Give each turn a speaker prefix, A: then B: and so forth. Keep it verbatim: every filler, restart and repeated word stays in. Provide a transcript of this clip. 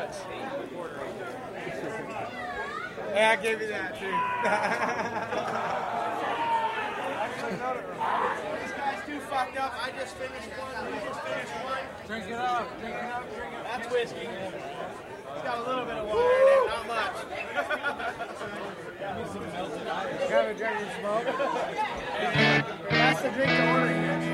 A: nuts.
B: Yeah, I gave you that too. These guys too fucked up. I just finished one. We just finished one.
A: Drink it up. Drink it up. Drink it up.
B: That's whiskey. It's got a little bit of water in it, not much.
A: Give me some melted ice.
B: Kind of drinking smoke. That's the drink to order.